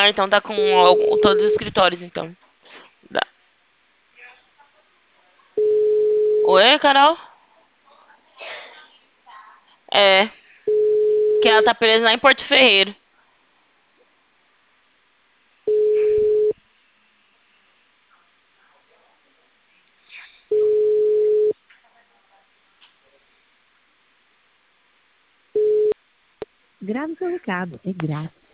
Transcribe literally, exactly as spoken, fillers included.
Ah, então tá com algum- todos os escritórios, então. Dá. Oi, Carol? É, que ela tá presa lá em Porto Ferreiro. Grave seu recado, é grátis.